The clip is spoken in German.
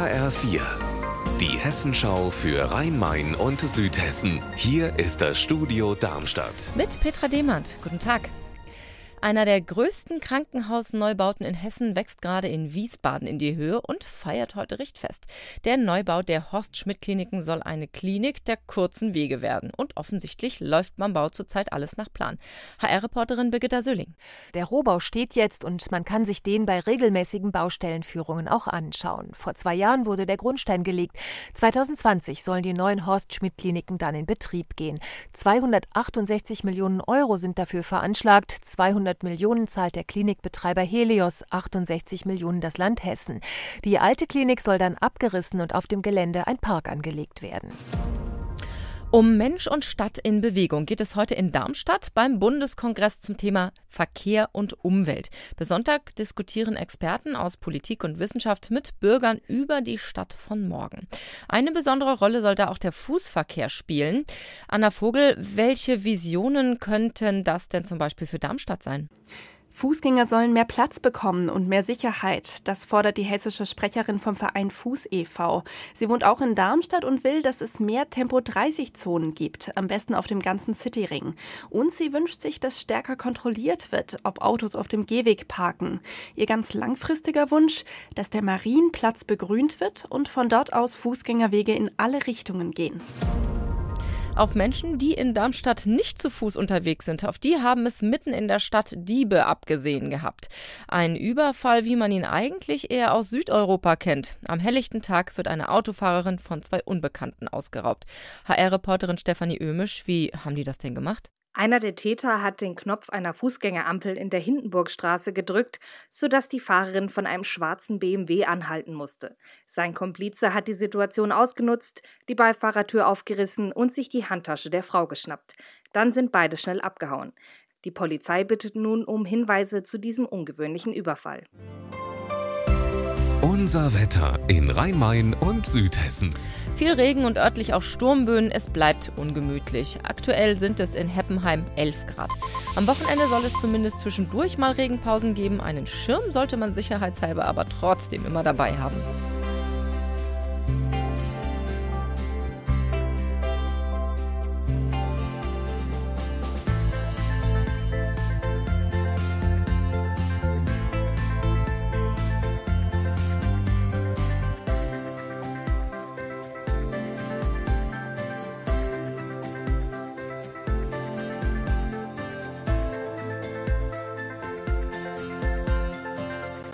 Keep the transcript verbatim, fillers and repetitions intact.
H R vier. Die Hessenschau für Rhein-Main und Südhessen. Hier ist das Studio Darmstadt. Mit Petra Demand. Guten Tag. Einer der größten Krankenhausneubauten in Hessen wächst gerade in Wiesbaden in die Höhe und feiert heute Richtfest. Der Neubau der Horst-Schmidt-Kliniken soll eine Klinik der kurzen Wege werden. Und offensichtlich läuft beim Bau zurzeit alles nach Plan. H R-Reporterin Birgitta Sülling. Der Rohbau steht jetzt und man kann sich den bei regelmäßigen Baustellenführungen auch anschauen. Vor zwei Jahren wurde der Grundstein gelegt. zwanzig zwanzig sollen die neuen Horst-Schmidt-Kliniken dann in Betrieb gehen. zweihundertachtundsechzig Millionen Euro sind dafür veranschlagt. zweihundert Millionen zahlt der Klinikbetreiber Helios, achtundsechzig Millionen das Land Hessen. Die alte Klinik soll dann abgerissen und auf dem Gelände ein Park angelegt werden. Um Mensch und Stadt in Bewegung geht es heute in Darmstadt beim Bundeskongress zum Thema Verkehr und Umwelt. Bis Sonntag diskutieren Experten aus Politik und Wissenschaft mit Bürgern über die Stadt von morgen. Eine besondere Rolle soll da auch der Fußverkehr spielen. Anna Vogel, welche Visionen könnten das denn zum Beispiel für Darmstadt sein? Fußgänger sollen mehr Platz bekommen und mehr Sicherheit. Das fordert die hessische Sprecherin vom Verein Fuß e V Sie wohnt auch in Darmstadt und will, dass es mehr Tempo dreißig Zonen gibt, am besten auf dem ganzen Cityring. Und sie wünscht sich, dass stärker kontrolliert wird, ob Autos auf dem Gehweg parken. Ihr ganz langfristiger Wunsch, dass der Marienplatz begrünt wird und von dort aus Fußgängerwege in alle Richtungen gehen. Auf Menschen, die in Darmstadt nicht zu Fuß unterwegs sind, auf die haben es mitten in der Stadt Diebe abgesehen gehabt. Ein Überfall, wie man ihn eigentlich eher aus Südeuropa kennt. Am helllichten Tag wird eine Autofahrerin von zwei Unbekannten ausgeraubt. H R-Reporterin Stefanie Ömisch, wie haben die das denn gemacht? Einer der Täter hat den Knopf einer Fußgängerampel in der Hindenburgstraße gedrückt, sodass die Fahrerin von einem schwarzen B M W anhalten musste. Sein Komplize hat die Situation ausgenutzt, die Beifahrertür aufgerissen und sich die Handtasche der Frau geschnappt. Dann sind beide schnell abgehauen. Die Polizei bittet nun um Hinweise zu diesem ungewöhnlichen Überfall. Unser Wetter in Rhein-Main und Südhessen. Viel Regen und örtlich auch Sturmböen, es bleibt ungemütlich. Aktuell sind es in Heppenheim elf Grad. Am Wochenende soll es zumindest zwischendurch mal Regenpausen geben. Einen Schirm sollte man sicherheitshalber aber trotzdem immer dabei haben.